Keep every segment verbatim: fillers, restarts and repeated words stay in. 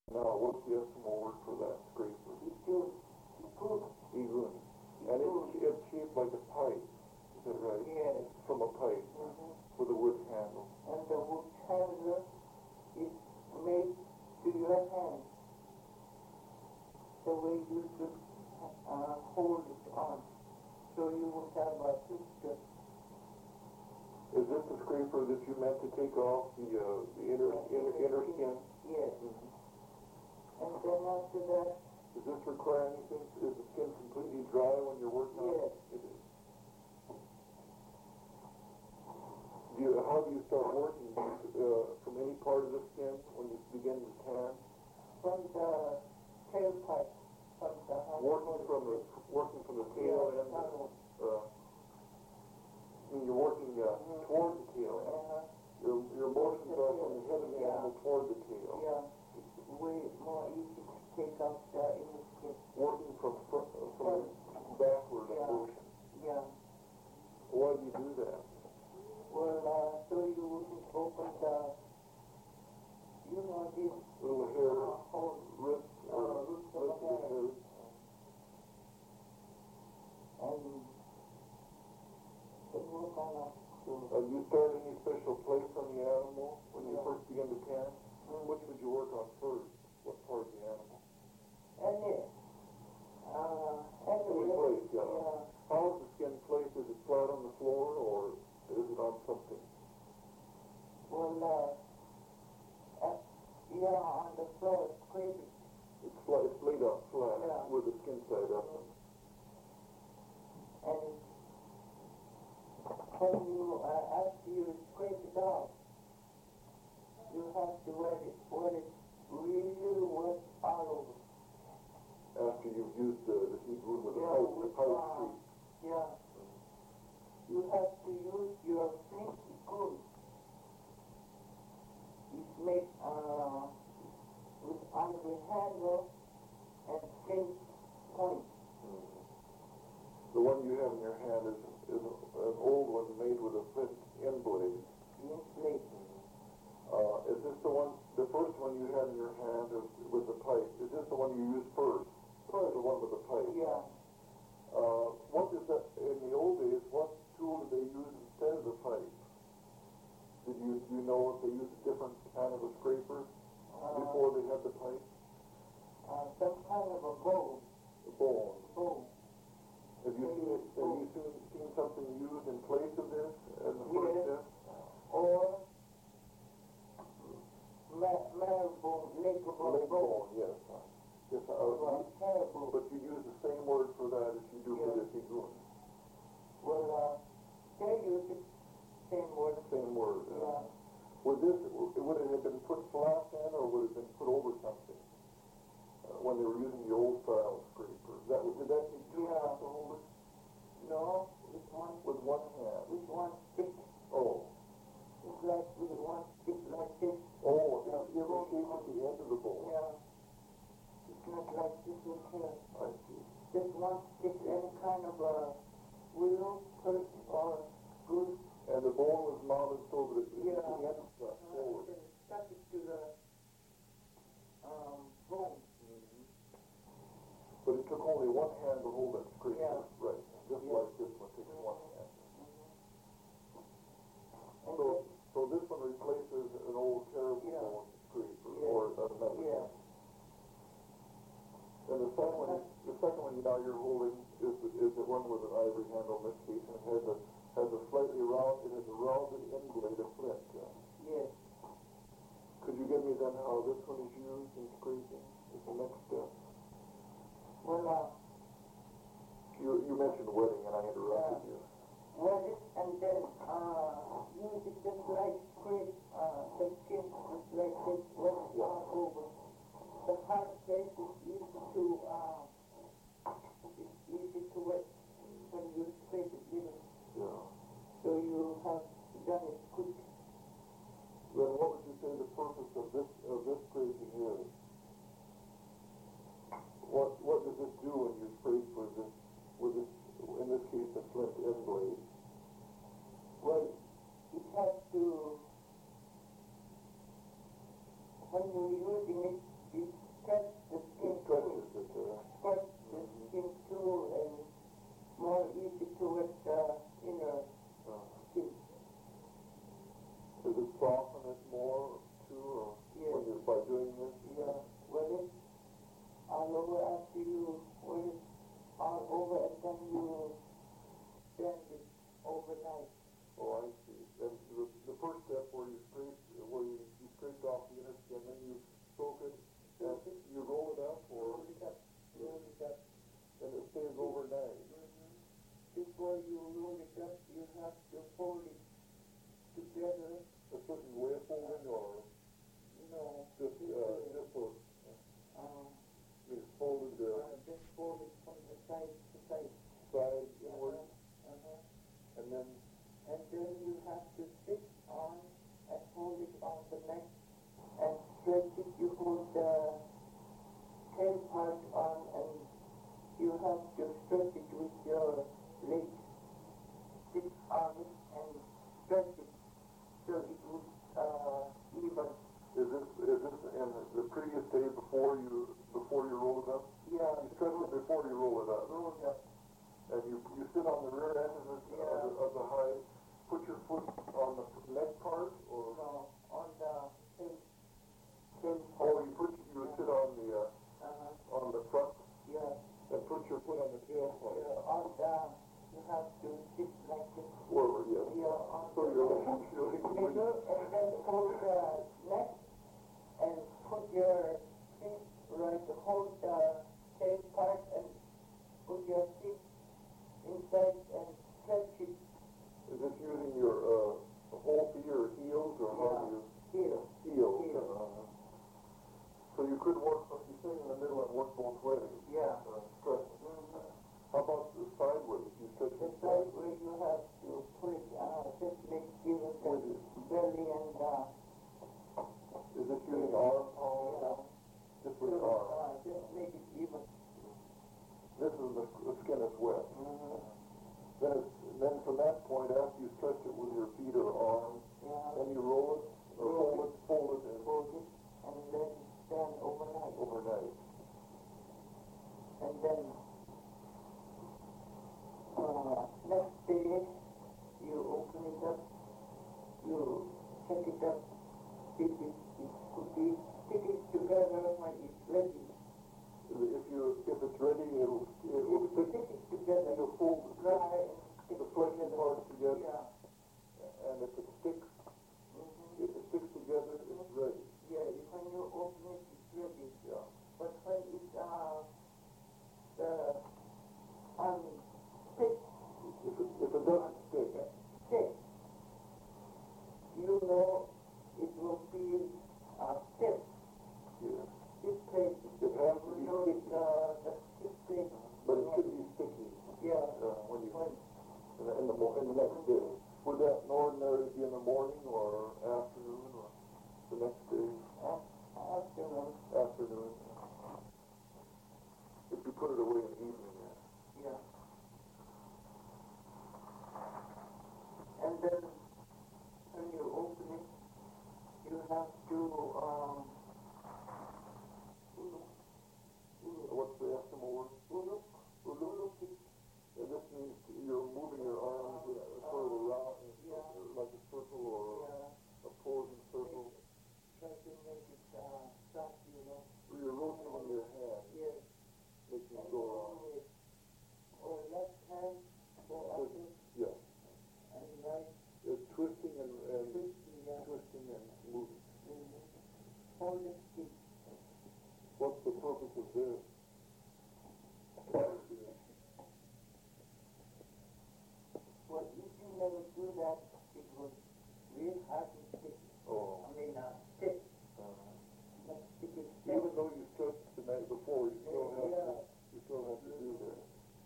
Now, what's the Eskimo word for that scraper? Igun. Igun. Igun. And it's, it's shaped like a pipe. Is that right? Yes. From a pipe Mm-hmm. with a wood handle. And the wood handle is made to your hand. The way you should uh, hold it on. So you will have a picture. Is this the scraper that you meant to take off the, uh, the inner, inner, inner skin? Yes. Mm-hmm. And then after that, Does this require anything? Is the skin completely dry when you're working on yes. it? It is. Do you, how do you start working? Do you, uh, from any part of the skin when you begin to tan? From the tailpipe. From the Working from the working from the tail yeah, end. Uh, I mean, you're working uh, Mhm. toward the tail end. Uh-huh. Your your motions are from the head of the Yeah. animal toward the tail. Yeah. It's way more easy to take out the inner skin. Working from from, from backward in Yeah. motion. Yeah. Why do you do that? Well, uh, so you wouldn't open the, you know, this Little hair, uh, hole. wrist, Uh, or roots of wrist the of the hair. hair. And then we're gonna do, Uh, you start any special place on the animal when you Yeah. first begin to tan? mm, Which would you work on first? What part of the animal? and it, uh, and Any it, place, yeah. yeah, How is the skin placed? Is it flat on the floor or is it on something? well, uh, uh, yeah, on the floor, scrape it. It's flat, it's laid out flat Yeah. with the skin side up. And when you, uh, after you scrape it off, you have to let it, let it really wet all over. After you've used the, the heat room with the Yeah, pipe, the with, pipe uh, treat. Yeah. You have to use your flinty gun. It's made, uh, with ivory handle and flint point. The one you have in your hand is, is an old one made with a flint end blade. Flint blade. Uh, is this the one, the first one you had in your hand is, with the pipe? Is this the one you used first? First, the one with the pipe. Yeah. Uh, what is that, in the old days, what tool did they use instead of the pipe? Did you, do you know if they used a different kind of a scraper Uh, before they had the pipe? uh, some kind of a bowl. The bone. Bowl. Have you seen it, have you seen, seen something used in place of this in the first Yes. step? Or ma- marrow leg of a Leg bowl. bone, yes. Yes, I Or was, a terrible. but you use the same word for that as you do for Yeah. this igun. Well, uh, they use it same word. Same word. uh, Yeah. Would this, would it have been put flat then, or would it have been put over something? Uh, when they were using the old style scraper? That, did that need two Yeah. hands to hold it? No, with one, With one hand? with one stick. Oh. It's like with one stick like this. Oh, now you have a shape at the end of the bowl. Yeah. It's not like this one here. I see. Just one stick, any kind of a wheel, put or screw. And the bone was mounted so that it, Yeah. the end was uh, forward. Then stuck it to the um, bone. But it took only one hand to hold that scraper. Yeah. Right. Just Yeah. like this one takes one hand. And So, then, so this one replaces an old terrible Yeah. bone scraper, Yeah. or another yeah, one. And the second one, the second one now you're holding is the, is the one with an ivory handle in this case, and it has a has a slightly round, it has a rounded end blade of flint. Uh, yes. could you give me then how this one is used in scraping? Is the next step? Well, uh, You you mentioned wedding, and I interrupted Yeah. you. wet it and then uh, use it just like scrape uh, the skin just like this, wet it Yeah. all over. The hard place is easy to uh, it's easy to wet when you scrape it little. Yeah. So you have done it quick. Then what would you say the purpose of this of this scraping is? What what does this do when you scrape with this with this in this case the flint end blade? Well, it has to, when you're using it, it stretch the skin It stretches too. it, uh, Stretch the skin too, and more easy towards the inner uh, skin. does it soften it more too, or Yes. when you're, by doing this? Yeah, when it's all over after you, when it's all over and then you bend it overnight. Oh, I see. And the, the first step where you scrape, where you, you scraped off the inner skin, then you soak it, and you roll it up, or, Roll it up, roll it up. and it stays overnight. Mm-hmm. Before you roll it up, you have to fold it together. A certain way of folding, or No, just, this uh, way. just so, Um, it's folded, uh, uh, just fold it from the side to side. side inward, Uh-huh. Uh-huh. and then, And then you have to sit on and hold it on the neck and stretch it. You hold the tail part on and you have to stretch it with your legs. Sit on it and stretch it so it would uh, even. is this, is this in the previous day before you, before you roll it up? Yeah, You stretch it before you roll it up, roll it up. and you, you sit on the rear end of the, Yeah. of the, of the hide, put your foot on the neck part, or, No, on the tail, tail or part. you put, you would sit on the, uh, Uh-huh. on the front, Yeah. and put your foot on the tail part. Yeah, on the, you have to sit like this. Forward, yes. Yeah, on So the you're, you're, you're, middle, and then hold the neck and put your feet right, hold the tail part and put your feet inside and stretch it is this using your, uh, whole feet or heels, or how do you? here. Heels. Here. Uh, so you could work, you sit in the middle and work both ways. Yeah. Uh, stretch. Mm-hmm. How about the sideways? You stretch The it side sideways. where you have to put it, uh, just make give it the With it. belly and, uh, Is this using arm palm? yeah. Just So, with arm. uh, just make it even. This is the, the skin is wet. Mm-hmm. Then it's, then from that point, after you stretch it with your feet or arms, Yeah. then you roll it, or Roll fold it, fold it, and Fold it and let it stand overnight. overnight. And then, uh, next day, you open it up, you check it up, if it, it could be, stick it together when it's ready. If you, if it's ready, it'll, it'll If you stick, stick it together, it'll fold dry the, and stick the it fleshy together. parts together, Yeah. and if it sticks, Mm-hmm. if it sticks together, it's ready. Yeah, if when you open it, it's ready. Yeah. But when it's, uh, the, um, stick, If it, if it doesn't stick, stick, you know it will be, uh, stiff. yeah, This place, it has to be you know, sticky, uh, the stiff place. but it should be sticky, Yeah. uh, when you, When, in the, in the, mo- in the next day. Would that ordinarily be in the morning or afternoon or the next day? uh, afternoon, Afternoon. If you put it away in the evening, yeah. yeah. And then, when you open it, you have to, um, What's the Eskimo word? uluk, Uluk. And this means you're moving your arms uh, sort of around, Yeah. like a circle or yeah, a posing circle. try to make it, uh, soft, you know. You're rotating your hand, Yes. making it And go around. always, or left hand, go up it, Yeah. and right, It's twisting and, and twisting, yeah. twisting and moving. Mhm. Hold it still. What's the purpose of this? Well, if you never do that, it will real hard to stick. Oh. I mean, uh, stick, Uh, but stick it still. even though you stretched the night before, you still have to, Yeah. you still have to do that.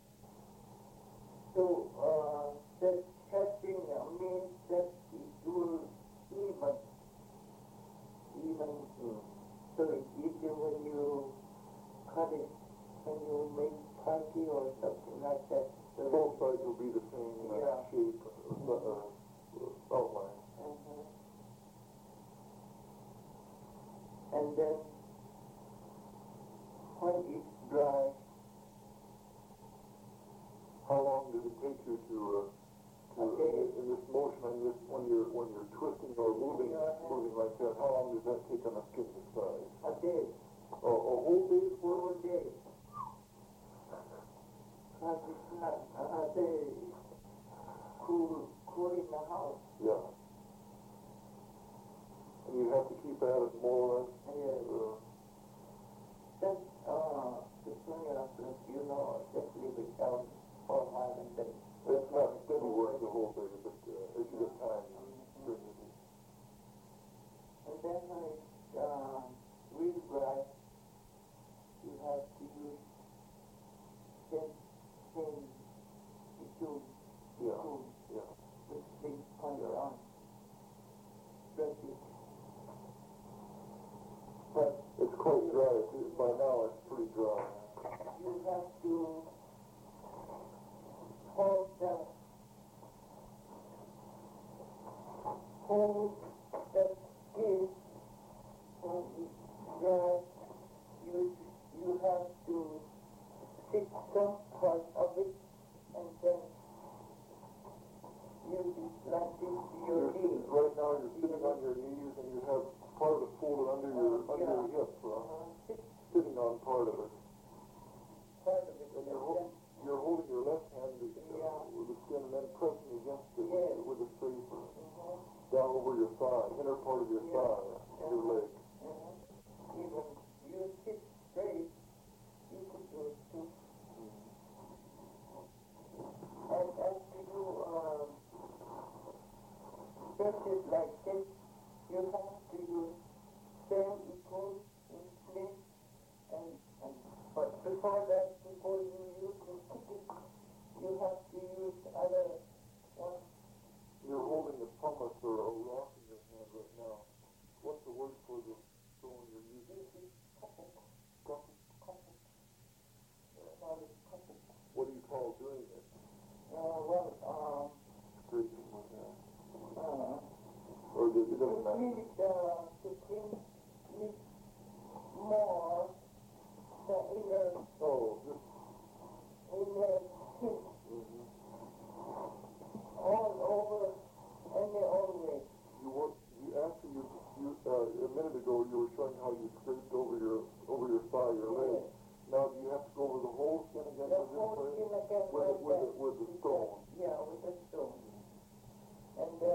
So, uh, that stretching uh, means that it will even, even, Mm. so it's easier when you cut it, when you make party or something like that. So Both sides will be the same uh, Yeah. shape, uh, uh, outline. Mhm. And then dry. How long does it take you to, uh, to, Okay. in, in this motion, in this, when you're, when you're twisting or moving, moving like that, how long does that take on a skin this size? A day. Oh, a whole day's work? Whole day. Because it's not, uh, they cool, cool in the house. Yeah. And you have to keep at it more or less? Yes. Uh, Just, uh, the sooner after, you know, just leave it down for a while and then. it's not steady work the whole day, but, uh, as you get time, you bring it in. And then when it's, um, really dry, you have to use ten, ten, the tube, the Yeah. tube, Yeah. which they point on. Stretch it. But It's quite dry. It's, by now, it's pretty dry. you have to hold the, hold the skin when it's dry. You, you have to stick some part of it and then use it like this to your You're, knee. right now, you're sitting on your knees and you have part of it folded under your, Uh, under your yeah. hip, uh, Uh, stick sitting on part of it. part of it And and you're, then, hol- you're holding your left hand with, uh, Yeah. with the skin and then pressing against it Yes. with, with a scraper uh-huh, down over your thigh, inner part of your Yeah. thigh, your leg. uh-huh. Even you sit straight, you could do it too. And after you, um, stretch it like this, you have to use same equal in split and, and, but before that, before you use the ticket, you have to use other one. You're holding a pumice or a rock in your hand right now. What's the word for the stone you're using? This is couple, Couple? couple. Call it couple. What do you call doing it? Uh, well, um, Scraping with that. uh, Or does it doesn't you matter? need, uh, to clean it more, the inner, Oh, just, inner skin mm-hmm. all over and the whole way. You want, you, after you, you, uh, a minute ago you were showing how you scraped over your, over your thigh, your leg. Yes. Now do you have to go over the whole skin again The with this whole blade? skin again With, like the- with, that. the- with the With stone? that, Yeah, with the stone. And then,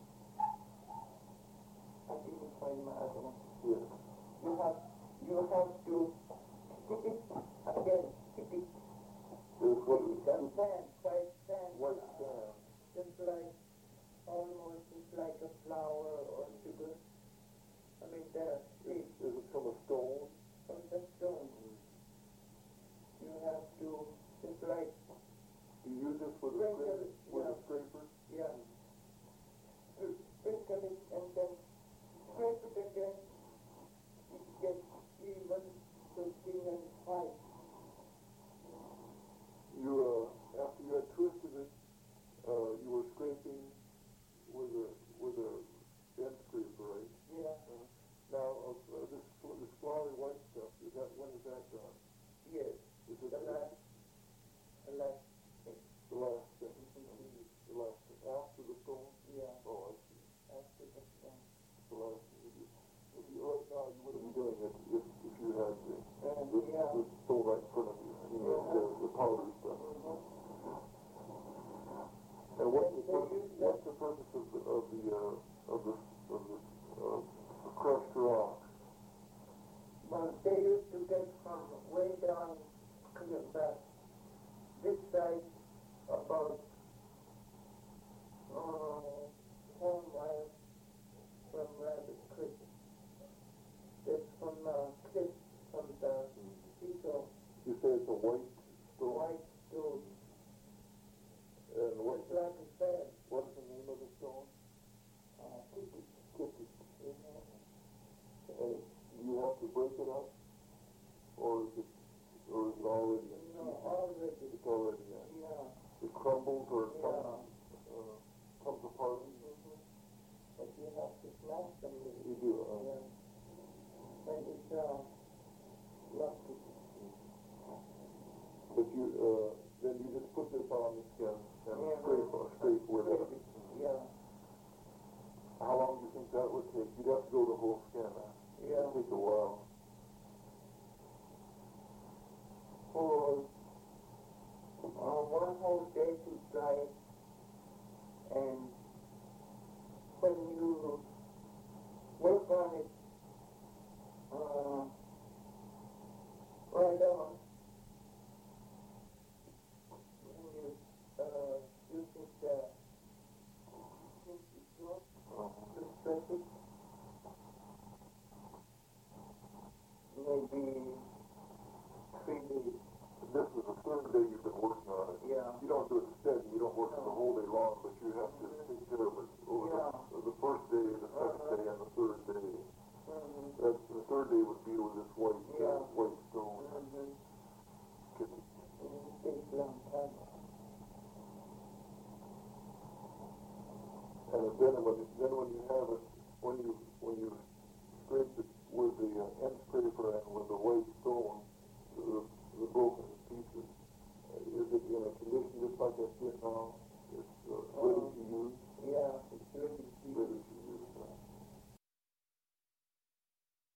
I didn't find my other one. Yes. You have, you have to stick it again, stick it. Is what, It's a sand, white sand. white sand. Just like, almost just like a flour or sugar. I mean, the shape Is it from a stone? of the stone. You have to, just like, You use this with a Sprinkle scraper? it, With a yeah. scraper? yeah, sprinkle it and then scrape it again. It gets even so thin and white. You, uh, after you had twisted it, uh, you were scraping with a, with a end scraper, right? Yeah, Uh, now, uh, this, this flowery white stuff, is that, when is that done? yes, Is it the last, the last thing. the last thing? The last thing, after the stone? Yeah, Oh, I see. after the stone. The last thing you do. If you, right now, you wouldn't be doing it if, if you had the, And, the, yeah. the stone right in front of you, I mean, the, the, the powder stuff. Mhm. And what's the They purpose, use that- what's the purpose of the, of the, uh, of the, of the, uh, crushed rocks? Well, they used to get from way down clear back, this side about, uh, ten miles from Rabbit Creek. That's from, uh, cliff, from the seashore, You say it's a white stone? white stone, And what, just like a sand, what is the name of the stone? uh, ticket, Kitty. you know. And you have to break it up? Or is it, or is it already in? No, already, It's already in. yeah, It crumbles or it comes, yeah. uh, comes apart? Mhm. But you have to smash them with You it. do, uh, Yeah. But it's, uh, lucky. on the skin and Yeah, scrape, right. scrape with it. Scrape it, yeah, How long do you think that would take? You'd have to go the whole skin, huh? yeah. It'd take a while. For uh, one whole day to dry it, and when you work on it, uh, right on, when you uh, use it, uh, to stretch it, maybe three days. This is the third day you've been working on it. Yeah. You don't do it steady, you don't work it the No. whole day long, but you have to take care of it over Yeah. the, the first day, the second Uh-huh. day, and the third day. Mm-hmm. That, the third day would be with this white, uh, Yeah. white stone. Mm-hmm. Can, It takes a long time. and then when, then when you have it, when you, when you scrape it with the uh, end scraper and with the white stone, the, the broken pieces, uh, is it in a condition just like I see it now? It's uh, ready to use? Yeah.